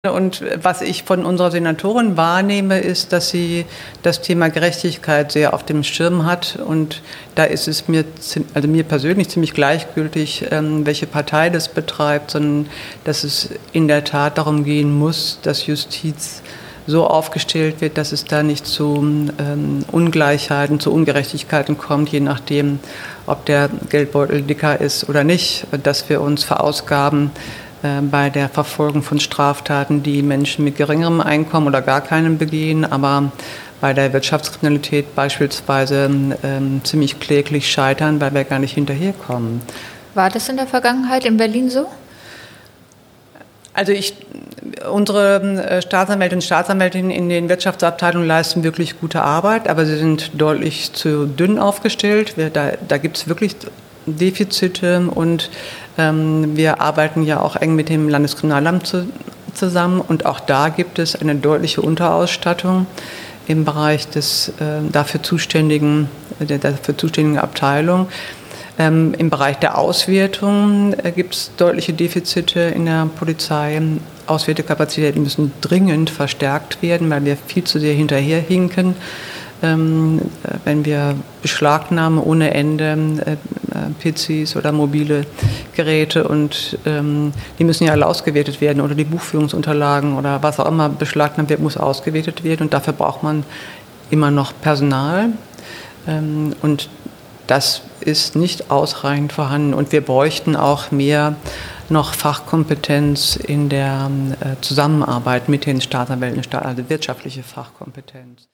Und was ich von unserer Senatorin wahrnehme, ist, dass sie das Thema Gerechtigkeit sehr auf dem Schirm hat. Und da ist es mir persönlich ziemlich gleichgültig, welche Partei das betreibt, sondern dass es in der Tat darum gehen muss, dass Justiz so aufgestellt wird, dass es da nicht zu Ungleichheiten, zu Ungerechtigkeiten kommt, je nachdem, ob der Geldbeutel dicker ist oder nicht, dass wir uns verausgaben bei der Verfolgung von Straftaten, die Menschen mit geringerem Einkommen oder gar keinem begehen, aber bei der Wirtschaftskriminalität beispielsweise ziemlich kläglich scheitern, weil wir gar nicht hinterherkommen. War das in der Vergangenheit in Berlin so? Also unsere Staatsanwältinnen und Staatsanwälte in den Wirtschaftsabteilungen leisten wirklich gute Arbeit, aber sie sind deutlich zu dünn aufgestellt. Da gibt es wirklich Defizite und wir arbeiten ja auch eng mit dem Landeskriminalamt zusammen und auch da gibt es eine deutliche Unterausstattung im Bereich der dafür zuständigen Abteilung. Im Bereich der Auswertung gibt es deutliche Defizite in der Polizei. Auswertekapazitäten müssen dringend verstärkt werden, weil wir viel zu sehr hinterherhinken. Wenn wir beschlagnahmen ohne Ende PCs oder mobile Geräte und die müssen ja alle ausgewertet werden oder die Buchführungsunterlagen oder was auch immer beschlagnahmt wird, muss ausgewertet werden und dafür braucht man immer noch Personal und das ist nicht ausreichend vorhanden und wir bräuchten auch mehr noch Fachkompetenz in der Zusammenarbeit mit den Staatsanwälten, also wirtschaftliche Fachkompetenz.